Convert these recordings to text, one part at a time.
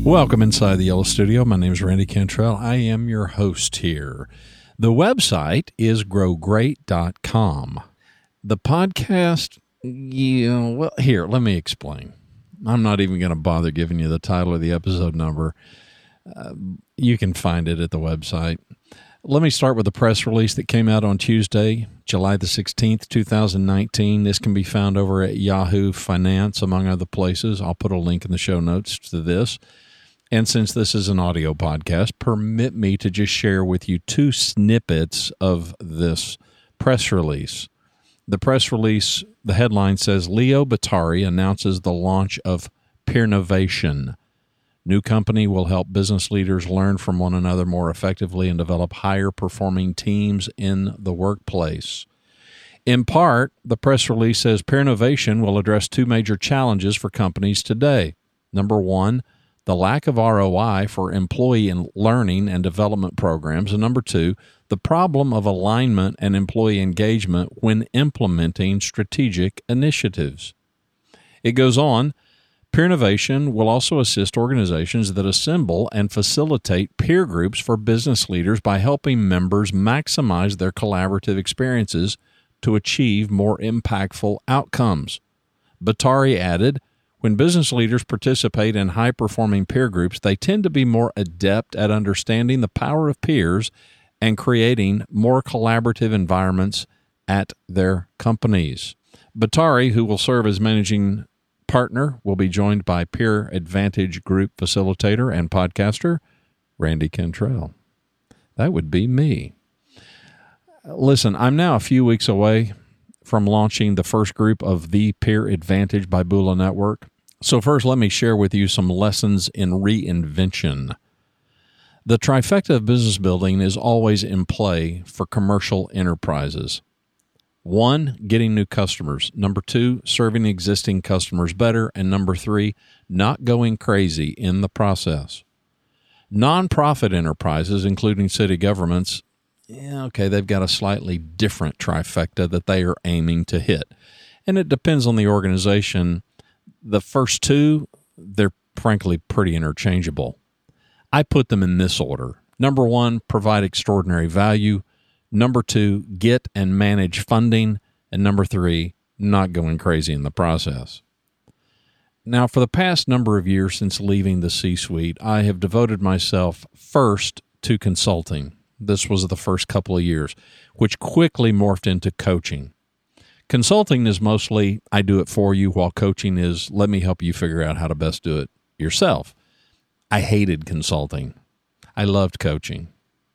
Welcome inside the Yellow Studio. My name is Randy Cantrell. I am your host here. The website is growgreat.com. The podcast, here, let me explain. I'm not even going to bother giving you the title or the episode number. You can find it at the website. Let me start with the press release that came out on Tuesday, July the 16th, 2019. This can be found over at Yahoo Finance, among other places. I'll put a link in the show notes to this. And since this is an audio podcast, permit me to just share with you two snippets of this press release. The press release, the headline says, Leo Bottari announces the launch of Peernovation. New company will help business leaders learn from one another more effectively and develop higher-performing teams in the workplace. In part, the press release says Peernovation will address two major challenges for companies today. Number one, the lack of ROI for employee and learning and development programs. And number two, the problem of alignment and employee engagement when implementing strategic initiatives. It goes on, Peernovation will also assist organizations that assemble and facilitate peer groups for business leaders by helping members maximize their collaborative experiences to achieve more impactful outcomes. Bottari added, when business leaders participate in high-performing peer groups, they tend to be more adept at understanding the power of peers and creating more collaborative environments at their companies. Bottari, who will serve as managing partner, will be joined by Peer Advantage Group facilitator and podcaster, Randy Cantrell. That would be me. Listen, I'm now a few weeks away from launching the first group of the Peer Advantage by Bula Network. So first, let me share with you some lessons in reinvention. The trifecta of business building is always in play for commercial enterprises. 1, getting new customers. Number 2, serving existing customers better. And number 3, not going crazy in the process. Nonprofit enterprises, including city governments, they've got a slightly different trifecta that they are aiming to hit. And it depends on the organization. The first two, they're frankly pretty interchangeable. I put them in this order. Number 1, provide extraordinary value. Number 2, get and manage funding. And number 3, not going crazy in the process. Now, for the past number of years since leaving the C-suite, I have devoted myself first to consulting. This was the first couple of years, which quickly morphed into coaching. Consulting is mostly, I do it for you, while coaching is, let me help you figure out how to best do it yourself. I hated consulting. I loved coaching.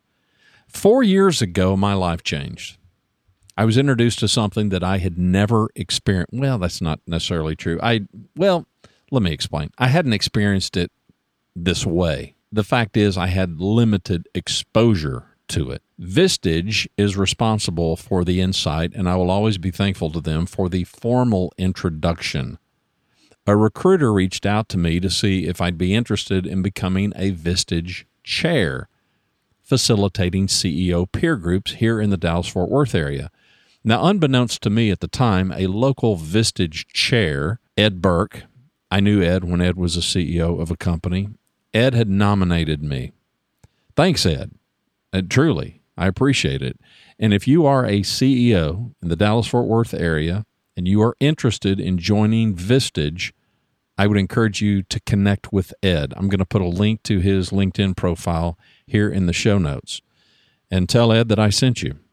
4 years ago, my life changed. I was introduced to something that I had never experienced. Well, that's not necessarily true. Let me explain. I hadn't experienced it this way. The fact is, I had limited exposure to it. Vistage is responsible for the insight, and I will always be thankful to them for the formal introduction. A recruiter reached out to me to see if I'd be interested in becoming a Vistage chair, facilitating CEO peer groups here in the Dallas-Fort Worth area. Now, unbeknownst to me at the time, a local Vistage chair, Ed Burke, I knew Ed when Ed was a CEO of a company. Ed had nominated me. Thanks, Ed. Truly, I appreciate it. And if you are a CEO in the Dallas-Fort Worth area and you are interested in joining Vistage, I would encourage you to connect with Ed. I'm going to put a link to his LinkedIn profile here in the show notes. And tell Ed that I sent you.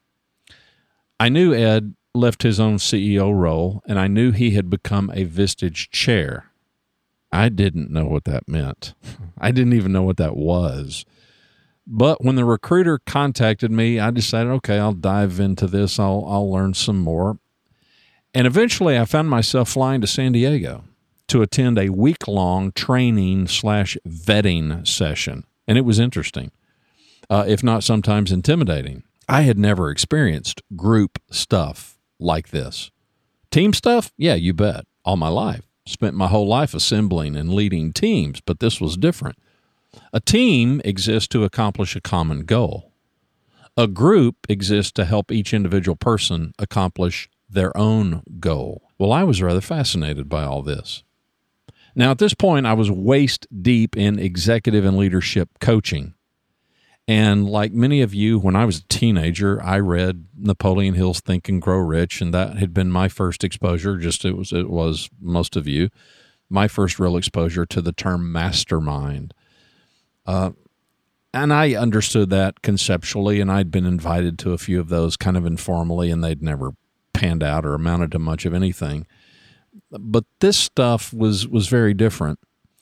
I knew Ed left his own CEO role, and I knew he had become a Vistage chair. I didn't know what that meant. I didn't even know what that was. But when the recruiter contacted me, I decided, okay, I'll dive into this. I'll learn some more. And eventually I found myself flying to San Diego to attend a week-long training/vetting session. And it was interesting, if not sometimes intimidating. I had never experienced group stuff like this. Team stuff? Yeah, you bet. All my life. Spent my whole life assembling and leading teams, but this was different. A team exists to accomplish a common goal. A group exists to help each individual person accomplish their own goal. Well, I was rather fascinated by all this. Now, at this point, I was waist deep in executive and leadership coaching. And like many of you, when I was a teenager, I read Napoleon Hill's Think and Grow Rich, and that had been my first exposure, just it was most of you, my first real exposure to the term mastermind. And I understood that conceptually, and I'd been invited to a few of those kind of informally, and they'd never panned out or amounted to much of anything. But this stuff was very different.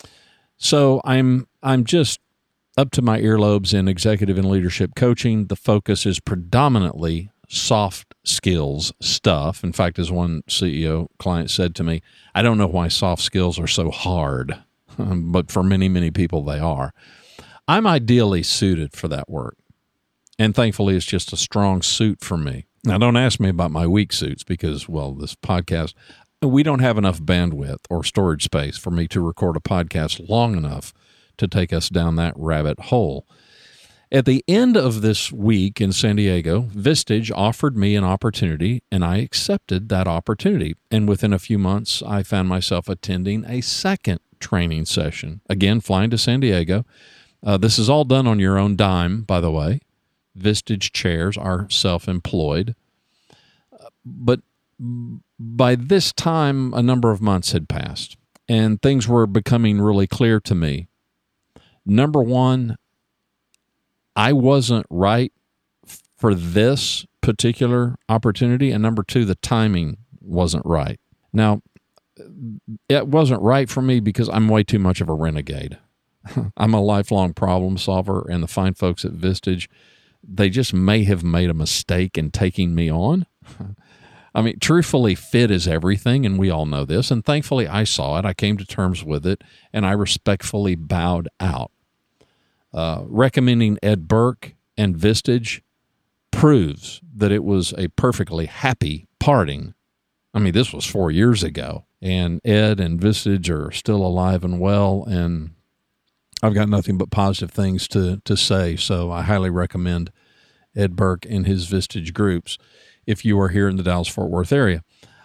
So I'm just up to my earlobes in executive and leadership coaching. The focus is predominantly soft skills stuff. In fact, as one CEO client said to me, I don't know why soft skills are so hard, but for many, many people they are. I'm ideally suited for that work. And thankfully, it's just a strong suit for me. Now, don't ask me about my weak suits because, well, this podcast, we don't have enough bandwidth or storage space for me to record a podcast long enough to take us down that rabbit hole. At the end of this week in San Diego, Vistage offered me an opportunity, and I accepted that opportunity. And within a few months, I found myself attending a second training session. Again, flying to San Diego. This is all done on your own dime, by the way. Vistage chairs are self-employed. But by this time, a number of months had passed, and things were becoming really clear to me. Number one, I wasn't right for this particular opportunity, and number two, the timing wasn't right. Now, it wasn't right for me because I'm way too much of a renegade. I'm a lifelong problem solver, and the fine folks at Vistage, they just may have made a mistake in taking me on. I mean, truthfully, fit is everything, and we all know this, and thankfully I saw it. I came to terms with it, and I respectfully bowed out. Recommending Ed Burke and Vistage proves that it was a perfectly happy parting. I mean, this was 4 years ago, and Ed and Vistage are still alive and well, and I've got nothing but positive things to say, so I highly recommend Ed Burke and his Vistage groups if you are here in the Dallas-Fort Worth area.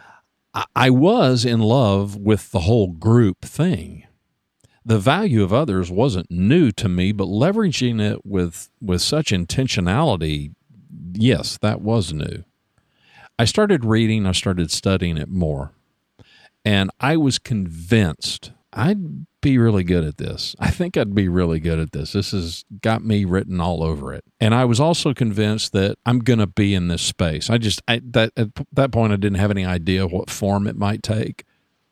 I was in love with the whole group thing. The value of others wasn't new to me, but leveraging it with such intentionality, yes, that was new. I started reading, I started studying it more, and I was convinced I'd be really good at this. I think I'd be really good at this. This has got me written all over it. And I was also convinced that I'm going to be in this space. At that point, I didn't have any idea what form it might take.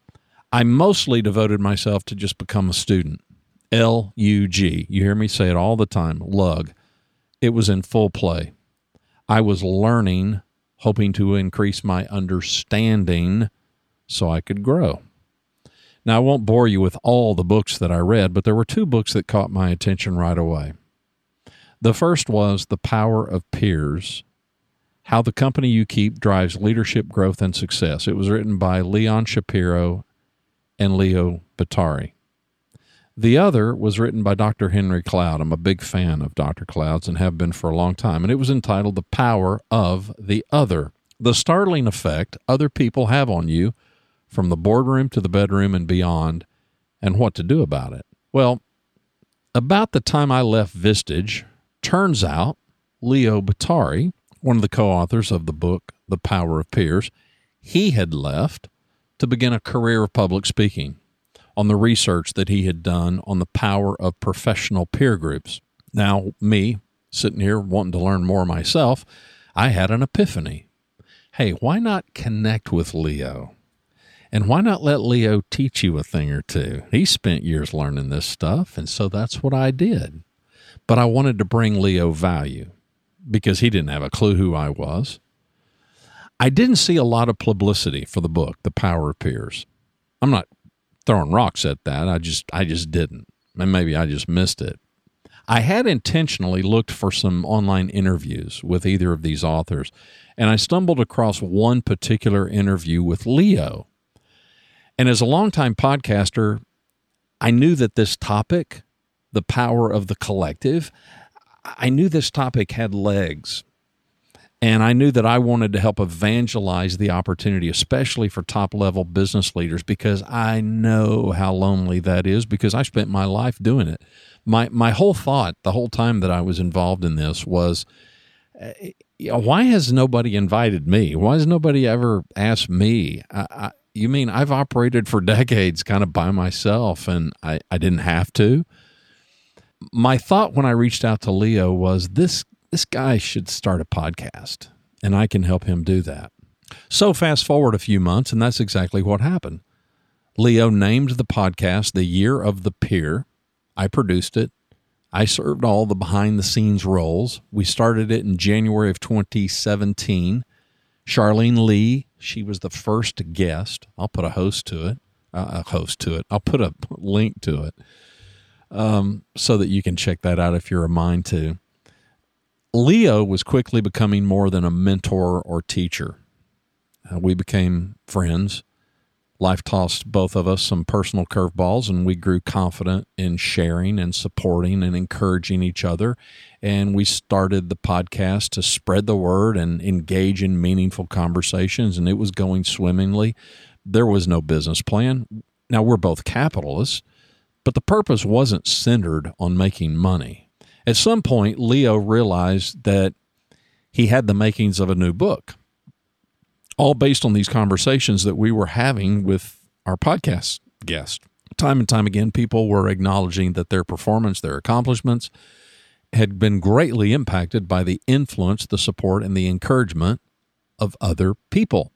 I mostly devoted myself to just become a student. L-U-G. You hear me say it all the time. Lug. It was in full play. I was learning, hoping to increase my understanding so I could grow. Now, I won't bore you with all the books that I read, but there were two books that caught my attention right away. The first was The Power of Peers, How the Company You Keep Drives Leadership Growth and Success. It was written by Leon Shapiro and Leo Bottari. The other was written by Dr. Henry Cloud. I'm a big fan of Dr. Cloud's and have been for a long time, and it was entitled The Power of the Other, the startling effect other people have on you from the boardroom to the bedroom and beyond, and what to do about it. Well, about the time I left Vistage, turns out Leo Bottari, one of the co-authors of the book, The Power of Peers, he had left to begin a career of public speaking on the research that he had done on the power of professional peer groups. Now, me, sitting here wanting to learn more myself, I had an epiphany. Hey, why not connect with Leo? And why not let Leo teach you a thing or two? He spent years learning this stuff, and so that's what I did. But I wanted to bring Leo value because he didn't have a clue who I was. I didn't see a lot of publicity for the book, The Power of Peers. I'm not throwing rocks at that. I just didn't. And maybe I just missed it. I had intentionally looked for some online interviews with either of these authors, and I stumbled across one particular interview with Leo. And as a longtime podcaster, I knew that this topic, the power of the collective, I knew this topic had legs. And I knew that I wanted to help evangelize the opportunity, especially for top-level business leaders, because I know how lonely that is because I spent my life doing it. My whole thought the whole time that I was involved in this was, why has nobody invited me? Why has nobody ever asked me? You mean I've operated for decades kind of by myself and I didn't have to? My thought when I reached out to Leo was this guy should start a podcast, and I can help him do that. So fast forward a few months, and that's exactly what happened. Leo named the podcast The Year of the Peer. I produced it. I served all the behind-the-scenes roles. We started it in January of 2017. Charlene Lee, she was the first guest. I'll put a host to it. I'll put a link to it so that you can check that out if you're a mind to. Leo was quickly becoming more than a mentor or teacher. We became friends. Life tossed both of us some personal curveballs, and we grew confident in sharing and supporting and encouraging each other. And we started the podcast to spread the word and engage in meaningful conversations, and it was going swimmingly. There was no business plan. Now, we're both capitalists, but the purpose wasn't centered on making money. At some point, Leo realized that he had the makings of a new book, all based on these conversations that we were having with our podcast guests. Time and time again, people were acknowledging that their performance, their accomplishments had been greatly impacted by the influence, the support, and the encouragement of other people.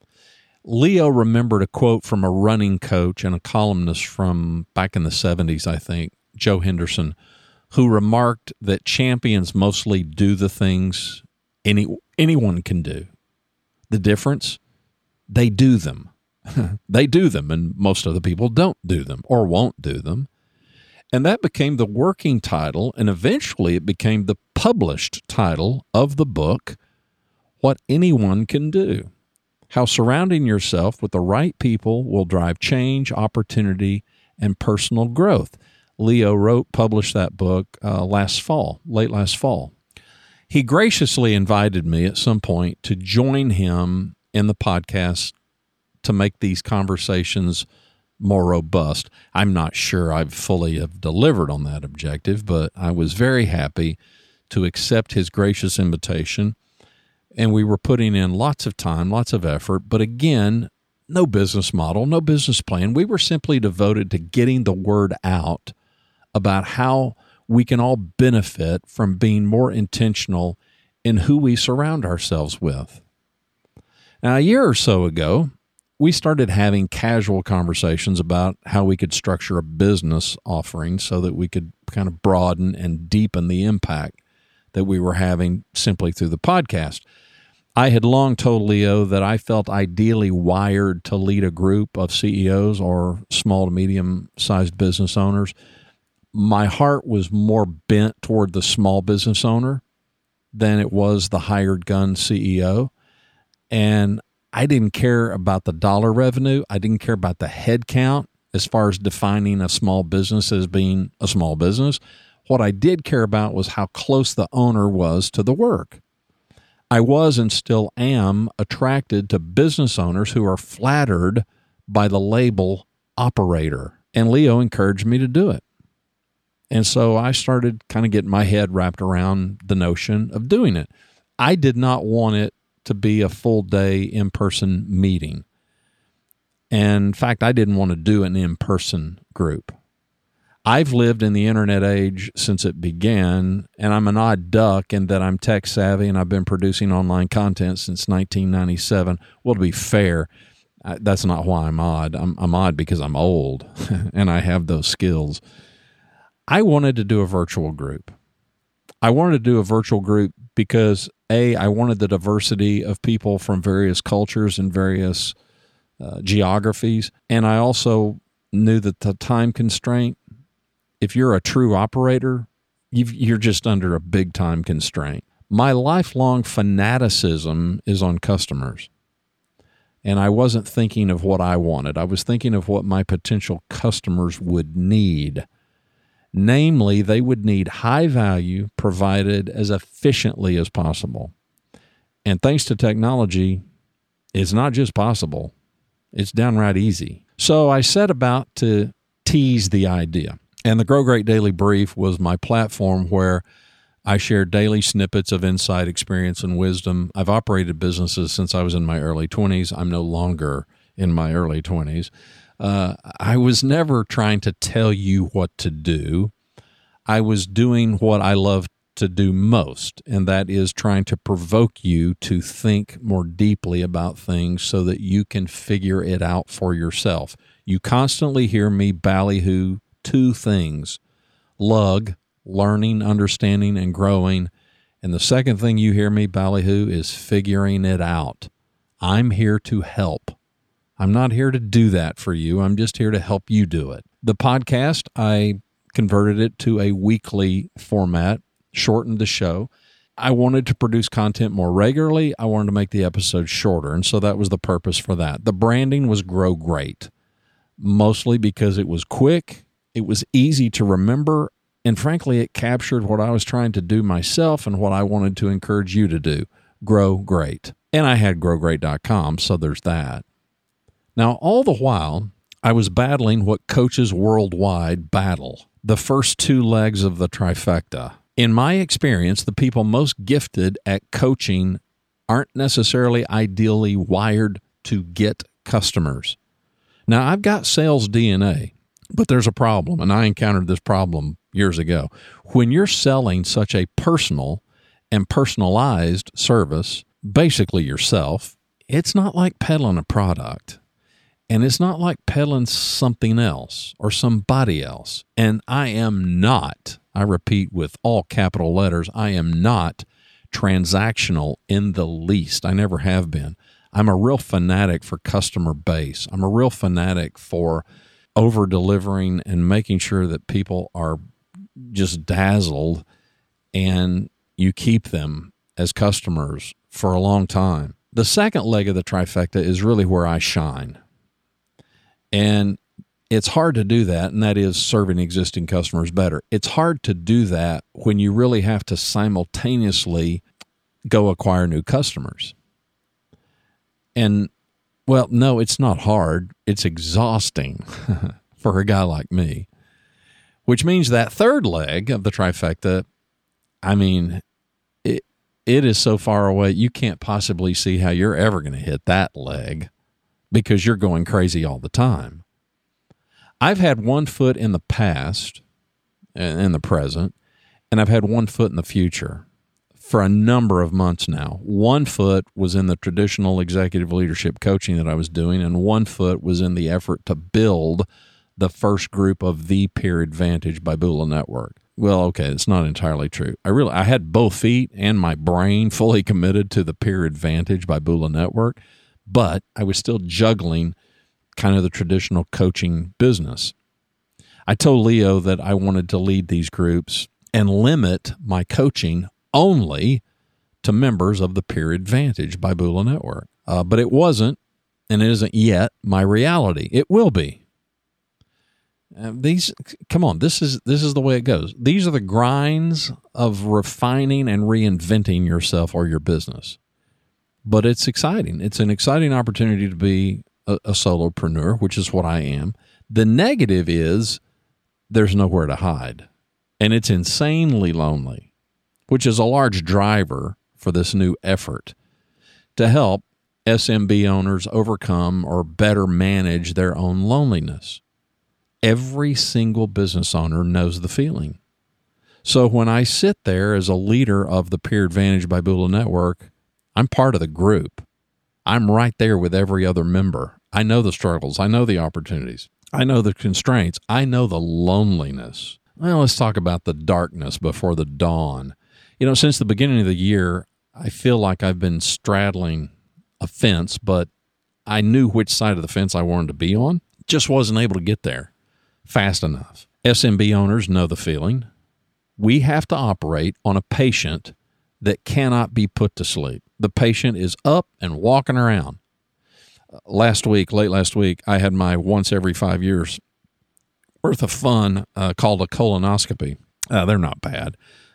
Leo remembered a quote from a running coach and a columnist from back in the 70s, I think, Joe Henderson, who remarked that champions mostly do the things anyone can do. The difference, they do them. They do them, and most other people don't do them or won't do them. And that became the working title, and eventually it became the published title of the book, What Anyone Can Do: How Surrounding Yourself with the Right People Will Drive Change, Opportunity, and Personal Growth. Leo published that book late last fall. He graciously invited me at some point to join him in the podcast to make these conversations more robust. I'm not sure I've fully have delivered on that objective, but I was very happy to accept his gracious invitation. And we were putting in lots of time, lots of effort, but again, no business model, no business plan. We were simply devoted to getting the word out about how we can all benefit from being more intentional in who we surround ourselves with. Now, a year or so ago, we started having casual conversations about how we could structure a business offering so that we could kind of broaden and deepen the impact that we were having simply through the podcast. I had long told Leo that I felt ideally wired to lead a group of CEOs or small to medium-sized business owners. My heart was more bent toward the small business owner than it was the hired gun CEO. And I didn't care about the dollar revenue. I didn't care about the head count as far as defining a small business as being a small business. What I did care about was how close the owner was to the work. I was and still am attracted to business owners who are flattered by the label operator. And Leo encouraged me to do it. And so I started kind of getting my head wrapped around the notion of doing it. I did not want it to be a full day in-person meeting. And in fact, I didn't want to do an in-person group. I've lived in the internet age since it began, and I'm an odd duck in that I'm tech savvy and I've been producing online content since 1997. Well, to be fair, that's not why I'm odd. I'm odd because I'm old and I have those skills. I wanted to do a virtual group. I wanted to do a virtual group because, A, I wanted the diversity of people from various cultures and various geographies, and I also knew that the time constraint, if you're a true operator, you're just under a big time constraint. My lifelong fanaticism is on customers, and I wasn't thinking of what I wanted. I was thinking of what my potential customers would need. Namely, they would need high value provided as efficiently as possible. And thanks to technology, it's not just possible, it's downright easy. So I set about to tease the idea. And the Grow Great Daily Brief was my platform where I share daily snippets of insight, experience, and wisdom. I've operated businesses since I was in my early 20s. I'm no longer in my early 20s. I was never trying to tell you what to do. I was doing what I love to do most, and that is trying to provoke you to think more deeply about things so that you can figure it out for yourself. You constantly hear me ballyhoo two things: lug, learning, understanding, and growing. And the second thing you hear me ballyhoo is figuring it out. I'm here to help. I'm not here to do that for you. I'm just here to help you do it. The podcast, I converted it to a weekly format, shortened the show. I wanted to produce content more regularly. I wanted to make the episodes shorter, and so that was the purpose for that. The branding was Grow Great, mostly because it was quick, it was easy to remember, and frankly, it captured what I was trying to do myself and what I wanted to encourage you to do: grow great. And I had growgreat.com, so there's that. Now, all the while, I was battling what coaches worldwide battle: the first two legs of the trifecta. In my experience, the people most gifted at coaching aren't necessarily ideally wired to get customers. Now, I've got sales DNA, but there's a problem, and I encountered this problem years ago. When you're selling such a personal and personalized service, basically yourself, it's not like peddling a product. And it's not like peddling something else or somebody else. And I am not, I repeat with all capital letters, I am not transactional in the least. I never have been. I'm a real fanatic for customer base. I'm a real fanatic for over-delivering and making sure that people are just dazzled and you keep them as customers for a long time. The second leg of the trifecta is really where I shine. And it's hard to do that, and that is serving existing customers better. It's hard to do that when you really have to simultaneously go acquire new customers. And, well, no, it's not hard. It's exhausting for a guy like me, which means that third leg of the trifecta, I mean, it is so far away, you can't possibly see how you're ever going to hit that leg, because you're going crazy all the time. I've had one foot in the past and in the present, and I've had one foot in the future for a number of months now. One foot was in the traditional executive leadership coaching that I was doing, and one foot was in the effort to build the first group of the Peer Advantage by Bula Network. Well, okay, it's not entirely true. I had both feet and my brain fully committed to the Peer Advantage by Bula Network, but I was still juggling kind of the traditional coaching business. I told Leo that I wanted to lead these groups and limit my coaching only to members of the Peer Advantage by Bula Network. But it wasn't, and it isn't yet, my reality. It will be. Come on, this is the way it goes. These are the grinds of refining and reinventing yourself or your business. But it's exciting. It's an exciting opportunity to be a solopreneur, which is what I am. The negative is there's nowhere to hide, and it's insanely lonely, which is a large driver for this new effort to help SMB owners overcome or better manage their own loneliness. Every single business owner knows the feeling. So when I sit there as a leader of the Peer Advantage by Bula Network, I'm part of the group. I'm right there with every other member. I know the struggles. I know the opportunities. I know the constraints. I know the loneliness. Well, let's talk about the darkness before the dawn. Since the beginning of the year, I feel like I've been straddling a fence, but I knew which side of the fence I wanted to be on. Just wasn't able to get there fast enough. SMB owners know the feeling. We have to operate on a patient that cannot be put to sleep. The patient is up and walking around. Late last week, I had my once every 5 years worth of fun called a colonoscopy. They're not bad.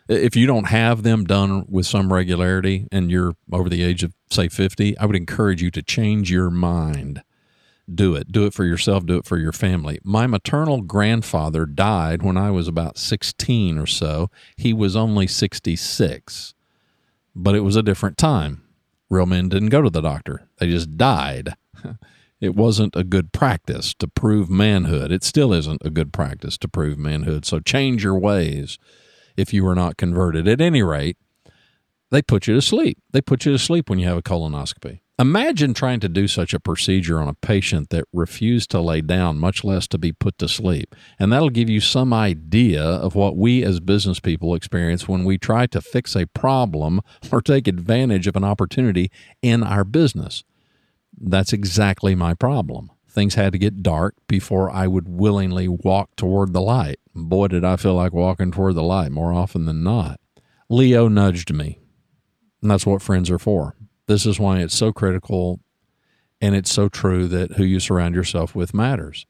If you don't have them done with some regularity and you're over the age of, say, 50, I would encourage you to change your mind. Do it. Do it for yourself. Do it for your family. My maternal grandfather died when I was about 16 or so. He was only 66, but it was a different time. Real men didn't go to the doctor. They just died. It wasn't a good practice to prove manhood. It still isn't a good practice to prove manhood. So change your ways if you were not converted. At any rate, they put you to sleep. They put you to sleep when you have a colonoscopy. Imagine trying to do such a procedure on a patient that refused to lay down, much less to be put to sleep. And that'll give you some idea of what we as business people experience when we try to fix a problem or take advantage of an opportunity in our business. That's exactly my problem. Things had to get dark before I would willingly walk toward the light. Boy, did I feel like walking toward the light more often than not. Leo nudged me, and that's what friends are for. This is why it's so critical, and it's so true that who you surround yourself with matters.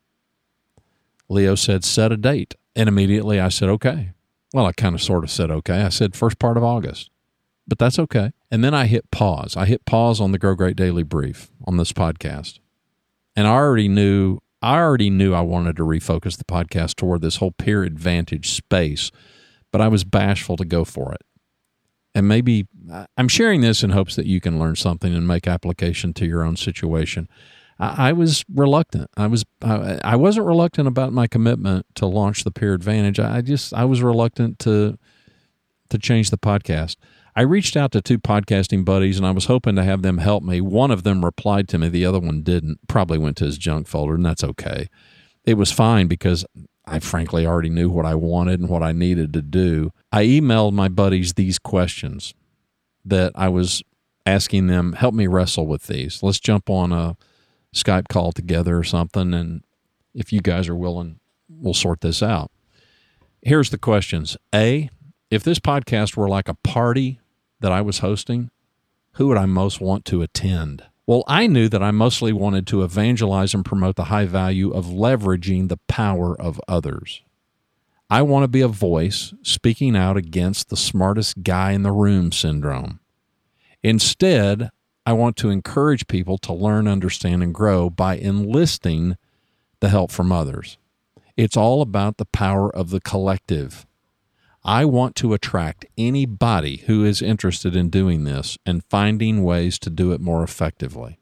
Leo said, set a date. And immediately I said, okay. Well, I kind of sort of said, okay. I said first part of August, but that's okay. And then I hit pause. I hit pause on the Grow Great Daily Brief on this podcast. And I already knew I wanted to refocus the podcast toward this whole peer advantage space, but I was bashful to go for it. And maybe I'm sharing this in hopes that you can learn something and make application to your own situation. I was reluctant. I wasn't reluctant about my commitment to launch the Peer Advantage. I was reluctant to change the podcast. I reached out to 2 podcasting buddies, and I was hoping to have them help me. One of them replied to me. The other one didn't. Probably went to his junk folder, and that's okay. It was fine because I frankly already knew what I wanted and what I needed to do. I emailed my buddies these questions that I was asking them, help me wrestle with these. Let's jump on a Skype call together or something, and if you guys are willing, we'll sort this out. Here's the questions. A, if this podcast were like a party that I was hosting, who would I most want to attend? Well, I knew that I mostly wanted to evangelize and promote the high value of leveraging the power of others. I want to be a voice speaking out against the smartest guy in the room syndrome. Instead, I want to encourage people to learn, understand, and grow by enlisting the help from others. It's all about the power of the collective. I want to attract anybody who is interested in doing this and finding ways to do it more effectively.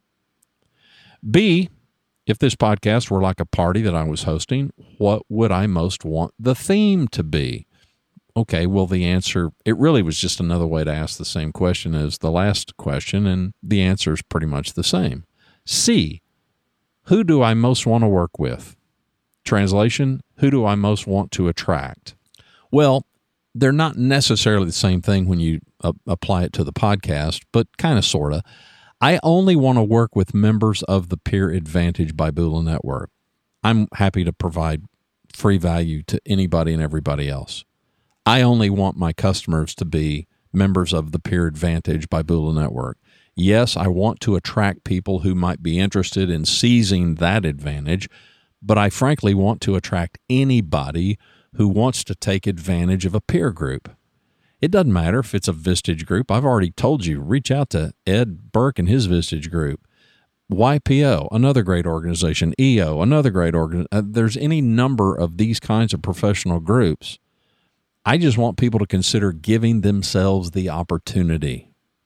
B, if this podcast were like a party that I was hosting, what would I most want the theme to be? Okay, well, the answer, it really was just another way to ask the same question as the last question, and the answer is pretty much the same. C, who do I most want to work with? Translation, who do I most want to attract? Well, they're not necessarily the same thing when you apply it to the podcast, but kind of, sort of. I only want to work with members of the Peer Advantage by Bula Network. I'm happy to provide free value to anybody and everybody else. I only want my customers to be members of the Peer Advantage by Bula Network. Yes, I want to attract people who might be interested in seizing that advantage, but I frankly want to attract anybody who wants to take advantage of a peer group. It doesn't matter if it's a Vistage group. I've already told you, reach out to Ed Burke and his Vistage group. YPO, another great organization. EO, another great organization. There's any number of these kinds of professional groups. I just want people to consider giving themselves the opportunity.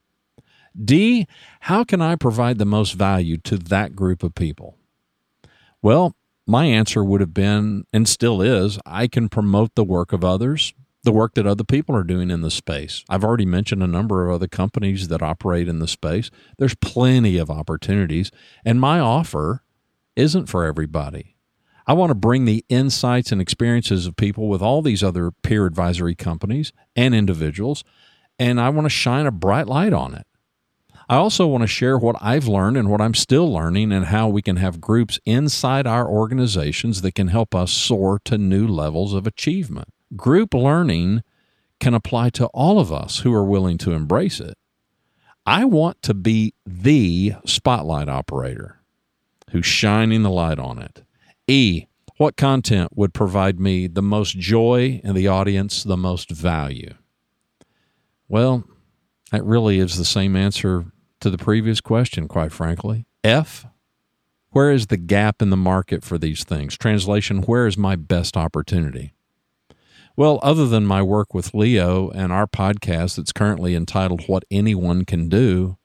D, how can I provide the most value to that group of people? Well, my answer would have been, and still is, I can promote the work of others, the work that other people are doing in the space. I've already mentioned a number of other companies that operate in the space. There's plenty of opportunities, and my offer isn't for everybody. I want to bring the insights and experiences of people with all these other peer advisory companies and individuals, and I want to shine a bright light on it. I also want to share what I've learned and what I'm still learning and how we can have groups inside our organizations that can help us soar to new levels of achievement. Group learning can apply to all of us who are willing to embrace it. I want to be the spotlight operator who's shining the light on it. E, what content would provide me the most joy and the audience the most value? Well, that really is the same answer to the previous question, quite frankly. F, where is the gap in the market for these things? Translation, where is my best opportunity? Well, other than my work with Leo and our podcast that's currently entitled What Anyone Can Do,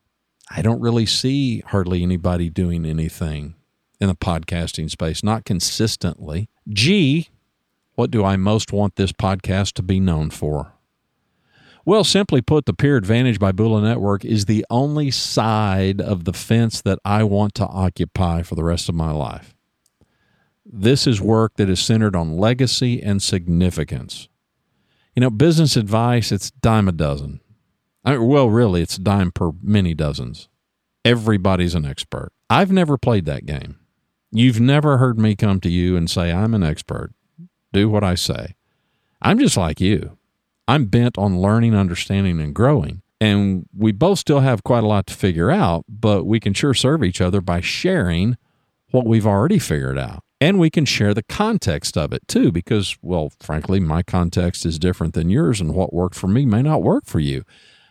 I don't really see hardly anybody doing anything in the podcasting space, not consistently. G, what do I most want this podcast to be known for? Well, simply put, the Peer Advantage by Bula Network is the only side of the fence that I want to occupy for the rest of my life. This is work that is centered on legacy and significance. Business advice, it's dime a dozen. Really, it's a dime per many dozens. Everybody's an expert. I've never played that game. You've never heard me come to you and say, I'm an expert. Do what I say. I'm just like you. I'm bent on learning, understanding, and growing. And we both still have quite a lot to figure out, but we can sure serve each other by sharing what we've already figured out. And we can share the context of it too, because, well, frankly, my context is different than yours, and what worked for me may not work for you.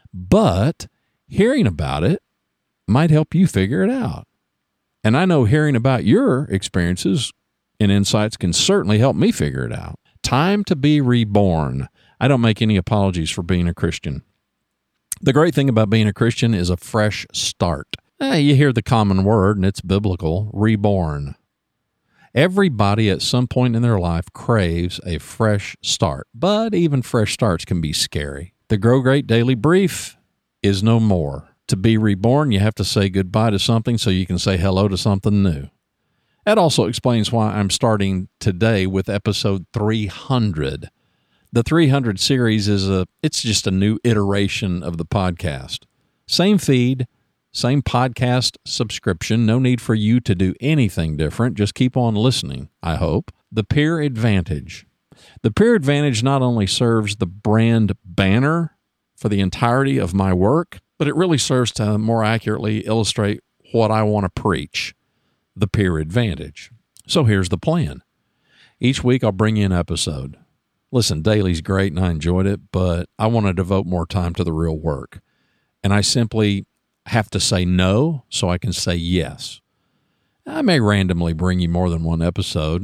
But hearing about it might help you figure it out. And I know hearing about your experiences and insights can certainly help me figure it out. Time to be reborn. I don't make any apologies for being a Christian. The great thing about being a Christian is a fresh start. You hear the common word, and it's biblical, reborn. Everybody at some point in their life craves a fresh start, but even fresh starts can be scary. The Grow Great Daily Brief is no more. To be reborn, you have to say goodbye to something so you can say hello to something new. That also explains why I'm starting today with episode 300. The 300 series it's just a new iteration of the podcast. Same feed, same podcast subscription. No need for you to do anything different. Just keep on listening, I hope. The Peer Advantage. The Peer Advantage not only serves the brand banner for the entirety of my work, but it really serves to more accurately illustrate what I want to preach, the Peer Advantage. So here's the plan. Each week I'll bring you an episode. Listen, daily's great and I enjoyed it, but I want to devote more time to the real work. And I simply have to say no so I can say yes. I may randomly bring you more than one episode,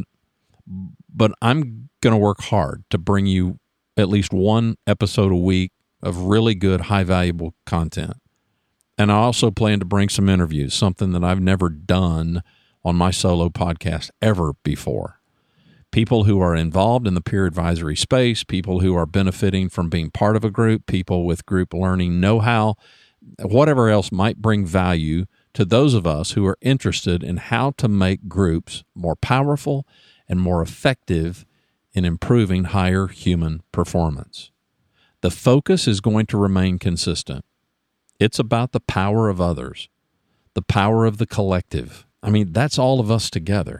but I'm going to work hard to bring you at least one episode a week of really good, high valuable content. And I also plan to bring some interviews, something that I've never done on my solo podcast ever before. People who are involved in the peer advisory space, people who are benefiting from being part of a group, people with group learning know-how, whatever else might bring value to those of us who are interested in how to make groups more powerful and more effective in improving higher human performance. The focus is going to remain consistent. It's about the power of others, the power of the collective. I mean, that's all of us together.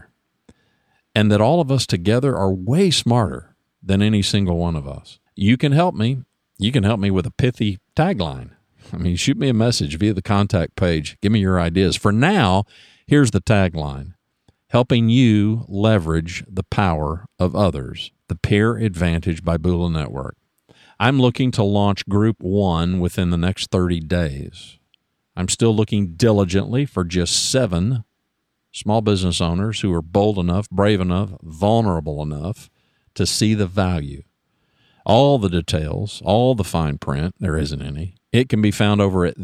And that all of us together are way smarter than any single one of us. You can help me. You can help me with a pithy tagline. I mean, shoot me a message via the contact page. Give me your ideas. For now, here's the tagline. Helping you leverage the power of others. The Peer Advantage by Bula Network. I'm looking to launch Group 1 within the next 30 days. I'm still looking diligently for just 7 small business owners who are bold enough, brave enough, vulnerable enough to see the value. All the details, all the fine print, there isn't any, it can be found over at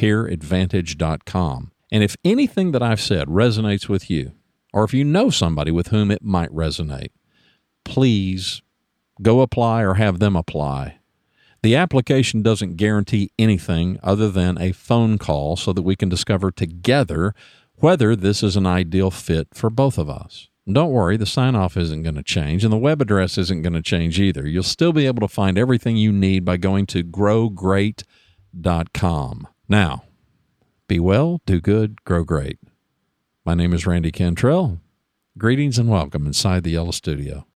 thepeeradvantage.com. And if anything that I've said resonates with you, or if you know somebody with whom it might resonate, please go apply or have them apply. The application doesn't guarantee anything other than a phone call so that we can discover together whether this is an ideal fit for both of us. Don't worry, the sign-off isn't going to change, and the web address isn't going to change either. You'll still be able to find everything you need by going to growgreat.com. Now, be well, do good, grow great. My name is Randy Cantrell. Greetings and welcome inside the Yellow Studio.